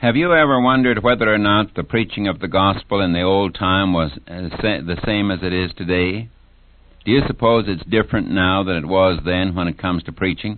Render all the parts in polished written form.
Have you ever wondered whether or not the preaching of the gospel in the old time was the same as it is today? Do you suppose it's different now than it was then when it comes to preaching?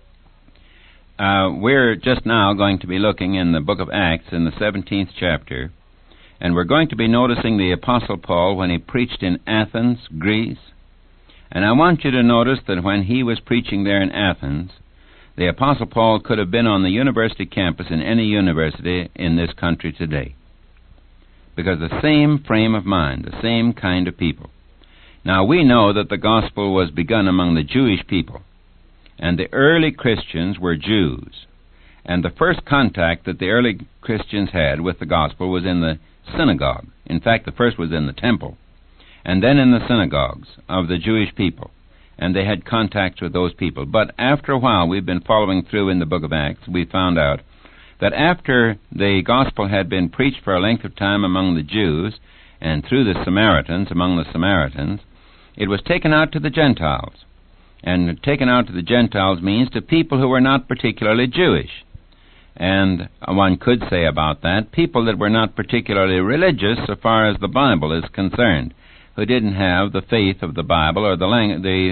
We're just now going to be looking in the book of Acts in the 17th chapter, and we're going to be noticing the Apostle Paul when he preached in Athens, Greece. And I want you to notice that when he was preaching there in Athens, the Apostle Paul could have been on the university campus in any university in this country today, because the same frame of mind, the same kind of people. Now, we know that the gospel was begun among the Jewish people, and the early Christians were Jews. And the first contact that the early Christians had with the gospel was in the synagogue. In fact, the first was in the temple, and then in the synagogues of the Jewish people. And they had contacts with those people. But after a while, we've been following through in the book of Acts, we found out that after the gospel had been preached for a length of time among the Jews and through the Samaritans, among the Samaritans, it was taken out to the Gentiles. And taken out to the Gentiles means to people who were not particularly Jewish. And one could say about that, people that were not particularly religious so far as the Bible is concerned, who didn't have the faith of the Bible or the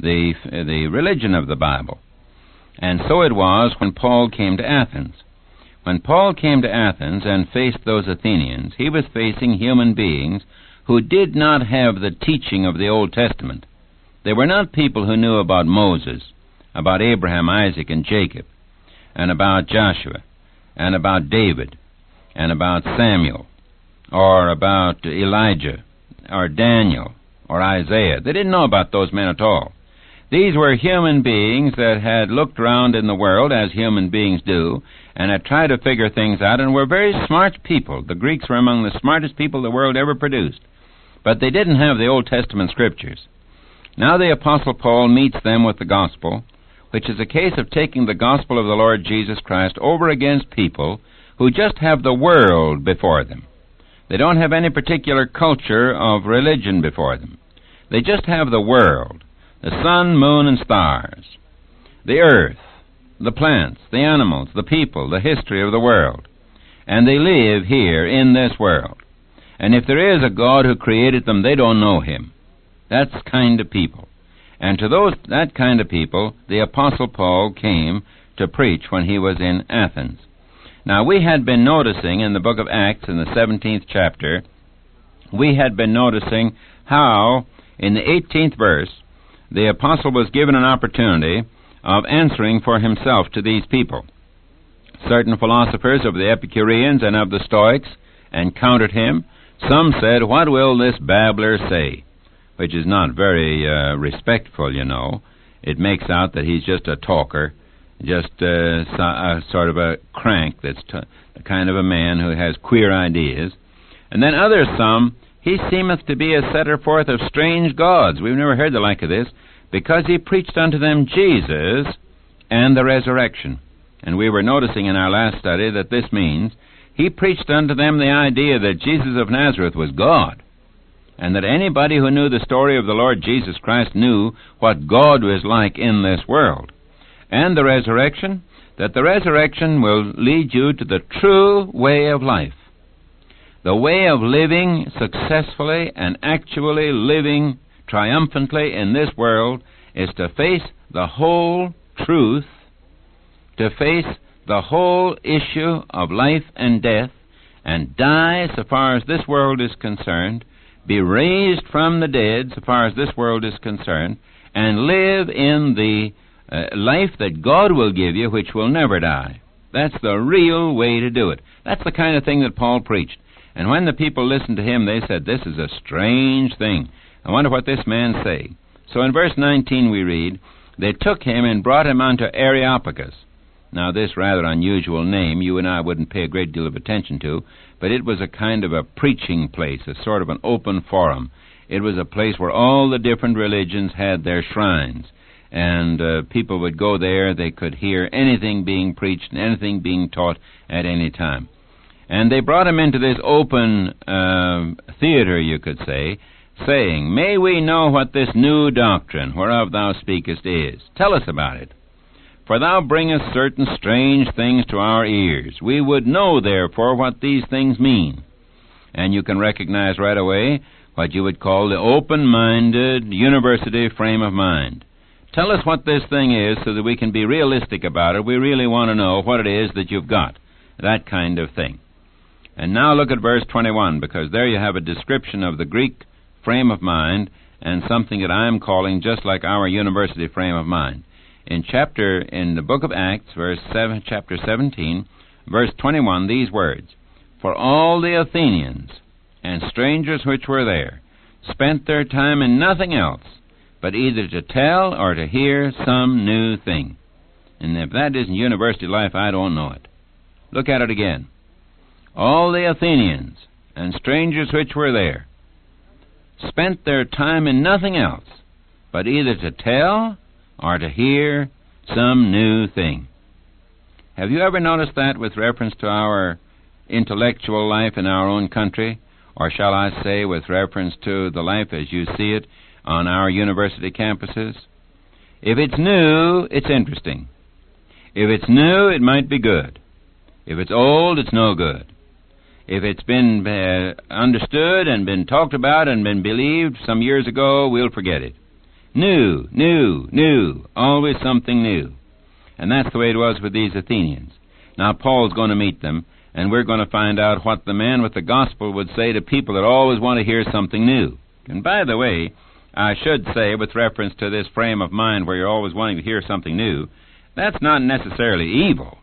religion of the Bible. And so it was when Paul came to Athens. When Paul came to Athens and faced those Athenians, he was facing human beings who did not have the teaching of the Old Testament. They were not people who knew about Moses, about Abraham, Isaac, and Jacob, and about Joshua, and about David, and about Samuel, or about Elijah, or Daniel, or Isaiah. They didn't know about those men at all. These were human beings that had looked around in the world, as human beings do, and had tried to figure things out, and were very smart people. The Greeks were among the smartest people the world ever produced. But they didn't have the Old Testament scriptures. Now the Apostle Paul meets them with the gospel, which is a case of taking the gospel of the Lord Jesus Christ over against people who just have the world before them. They don't have any particular culture of religion before them. They just have the world, the sun, moon, and stars, the earth, the plants, the animals, the people, the history of the world. And they live here in this world. And if there is a God who created them, they don't know Him. That's kind of people. And to that kind of people, the Apostle Paul came to preach when he was in Athens. Now, we had been noticing in the book of Acts, in the 17th chapter, we had been noticing how, in the 18th verse, the apostle was given an opportunity of answering for himself to these people. Certain philosophers of the Epicureans and of the Stoics encountered him. Some said, "What will this babbler say?" Which is not very respectful, you know. It makes out that he's just a talker, just sort of a crank, that's the kind of a man who has queer ideas. And then others, he seemeth to be a setter forth of strange gods. We've never heard the like of this, because he preached unto them Jesus and the resurrection. And we were noticing in our last study that this means he preached unto them the idea that Jesus of Nazareth was God, and that anybody who knew the story of the Lord Jesus Christ knew what God was like in this world. And the resurrection, that the resurrection will lead you to the true way of life. The way of living successfully and actually living triumphantly in this world is to face the whole truth, to face the whole issue of life and death, and die so far as this world is concerned, be raised from the dead so far as this world is concerned, and live in the life that God will give you, which will never die. That's the real way to do it. That's the kind of thing that Paul preached. And when the people listened to him, they said, "This is a strange thing. I wonder what this man say." So in verse 19 we read, "They took him and brought him unto Areopagus." Now, this rather unusual name you and I wouldn't pay a great deal of attention to, but it was a kind of a preaching place, a sort of an open forum. It was a place where all the different religions had their shrines, and people would go there. They could hear anything being preached and anything being taught at any time. And they brought him into this open theater, you could say, saying, "May we know what this new doctrine whereof thou speakest is? Tell us about it. For thou bringest certain strange things to our ears. We would know, therefore, what these things mean. And you can recognize right away what you would call the open-minded university frame of mind. Tell us what this thing is so that we can be realistic about it. We really want to know what it is that you've got, that kind of thing. And now look at verse 21, because there you have a description of the Greek frame of mind and something that I'm calling just like our university frame of mind. In the book of Acts, chapter 17, verse 21, these words, For all the Athenians and strangers which were there spent their time in nothing else, but either to tell or to hear some new thing. And if that isn't university life, I don't know it. Look at it again. All the Athenians and strangers which were there spent their time in nothing else, but either to tell or to hear some new thing. Have you ever noticed that with reference to our intellectual life in our own country, or shall I say with reference to the life as you see it on our university campuses? If it's new, it's interesting. If it's new, it might be good. If it's old, it's no good. If it's been understood and been talked about and been believed some years ago, we'll forget it. New, new, new, always something new. And that's the way it was with these Athenians. Now Paul's going to meet them, and we're going to find out what the man with the gospel would say to people that always want to hear something new. And by the way, I should say, with reference to this frame of mind where you're always wanting to hear something new, that's not necessarily evil,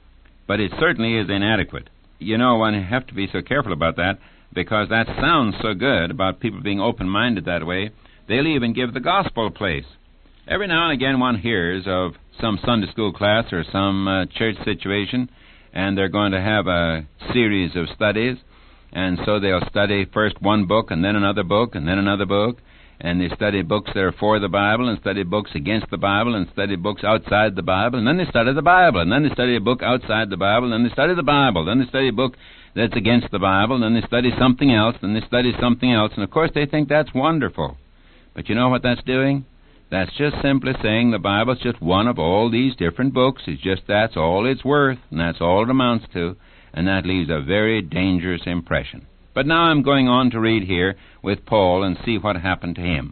but it certainly is inadequate. You know, one have to be so careful about that, because that sounds so good about people being open-minded that way. They'll even give the gospel a place. Every now and again one hears of some Sunday school class or some church situation, and they're going to have a series of studies, and so they'll study first one book and then another book and then another book, and they study books that are for the Bible and study books against the Bible and study books outside the Bible, and then they study the Bible, and then they study a book outside the Bible, and then they study the Bible, then they study a book that's against the Bible, and then they study something else, and they study something else, and of course they think that's wonderful. But you know what that's doing? That's just simply saying the Bible's just one of all these different books. It's just that's all it's worth, and that's all it amounts to, and that leaves a very dangerous impression. But now I'm going on to read here with Paul and see what happened to him.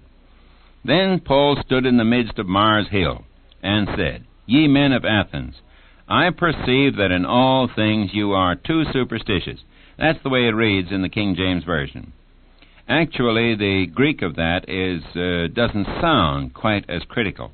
Then Paul stood in the midst of Mars Hill and said, Ye men of Athens, I perceive that in all things you are too superstitious. That's the way it reads in the King James Version. Actually, the Greek of that doesn't sound quite as critical.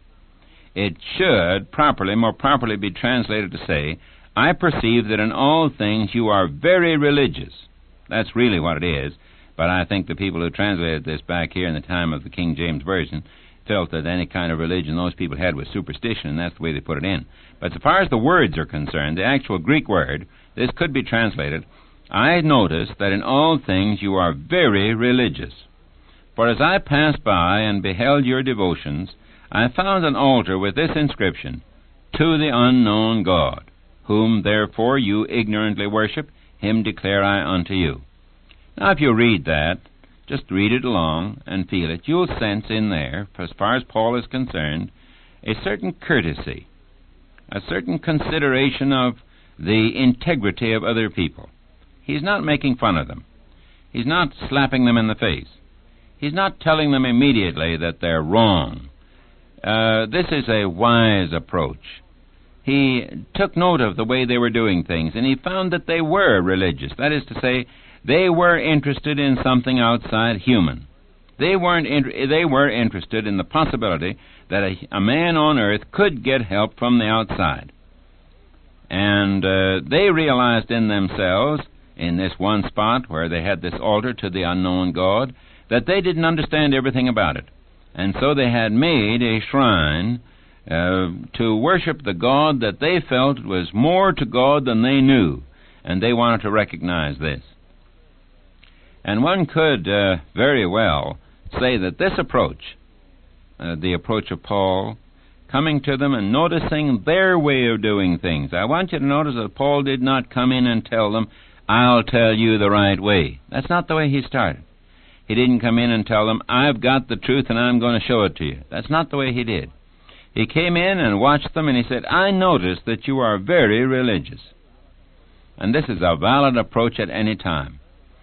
It should more properly be translated to say, I perceive that in all things you are very religious. That's really what it is, but I think the people who translated this back here in the time of the King James Version felt that any kind of religion those people had was superstition, and that's the way they put it in. But as far as the words are concerned, the actual Greek word, this could be translated, I notice that in all things you are very religious. For as I passed by and beheld your devotions, I found an altar with this inscription, To the unknown God, whom therefore you ignorantly worship, him declare I unto you. Now if you read that, just read it along and feel it, you'll sense in there, as far as Paul is concerned, a certain courtesy, a certain consideration of the integrity of other people. He's not making fun of them. He's not slapping them in the face. He's not telling them immediately that they're wrong. This is a wise approach. He took note of the way they were doing things, and he found that they were religious. That is to say, they were interested in something outside human. They were interested in the possibility that a man on earth could get help from the outside. And they realized in themselves, in this one spot where they had this altar to the unknown God, that they didn't understand everything about it. And so they had made a shrine to worship the God that they felt was more to God than they knew, and they wanted to recognize this. And one could very well say that this approach, the approach of Paul, coming to them and noticing their way of doing things. I want you to notice that Paul did not come in and tell them, I'll tell you the right way. That's not the way he started. He didn't come in and tell them, I've got the truth and I'm going to show it to you. That's not the way he did. He came in and watched them, and he said, I notice that you are very religious. And this is a valid approach at any time.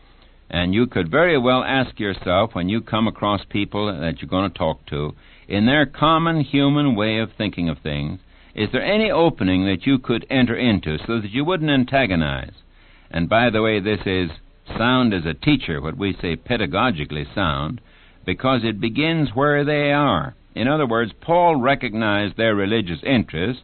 And you could very well ask yourself, when you come across people that you're going to talk to, in their common human way of thinking of things, is there any opening that you could enter into so that you wouldn't antagonize? And by the way, this is sound as a teacher, what we say pedagogically sound, because it begins where they are. In other words, Paul recognized their religious interest,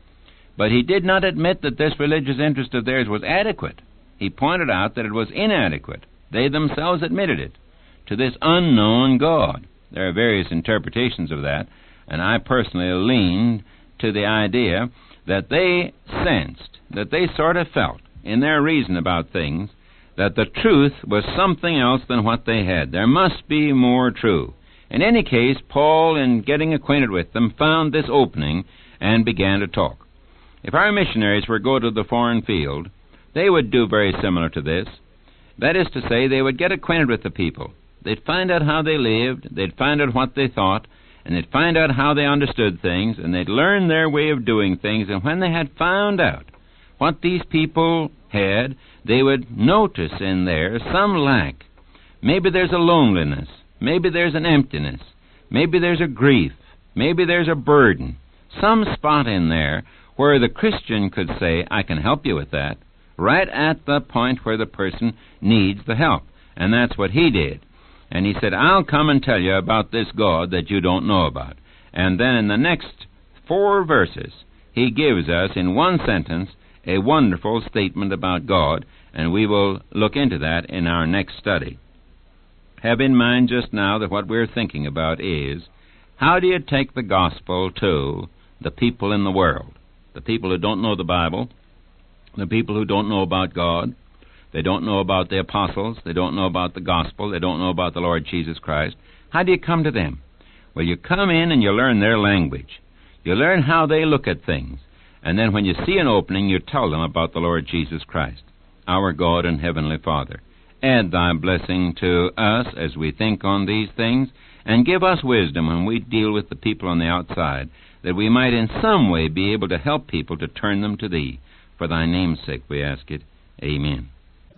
but he did not admit that this religious interest of theirs was adequate. He pointed out that it was inadequate. They themselves admitted it, to this unknown God. There are various interpretations of that, and I personally lean to the idea that they sensed, that they sort of felt, in their reason about things, that the truth was something else than what they had. There must be more true. In any case, Paul, in getting acquainted with them, found this opening and began to talk. If our missionaries were to go to the foreign field, they would do very similar to this. That is to say, they would get acquainted with the people. They'd find out how they lived, they'd find out what they thought, and they'd find out how they understood things, and they'd learn their way of doing things, and when they had found out what these people had, they would notice in there some lack. Maybe there's a loneliness, maybe there's an emptiness, maybe there's a grief, maybe there's a burden, some spot in there where the Christian could say, I can help you with that, right at the point where the person needs the help. And that's what he did. And he said, I'll come and tell you about this God that you don't know about. And then in the next 4 verses, he gives us, in one sentence, a wonderful statement about God, and we will look into that in our next study. Have in mind just now that what we're thinking about is, how do you take the gospel to the people in the world? The people who don't know the Bible, the people who don't know about God, they don't know about the apostles, they don't know about the gospel, they don't know about the Lord Jesus Christ. How do you come to them? Well, you come in and you learn their language. You learn how they look at things. And then when you see an opening, you tell them about the Lord Jesus Christ, our God and Heavenly Father. Add thy blessing to us as we think on these things, and give us wisdom when we deal with the people on the outside, that we might in some way be able to help people to turn them to thee. For thy name's sake we ask it. Amen.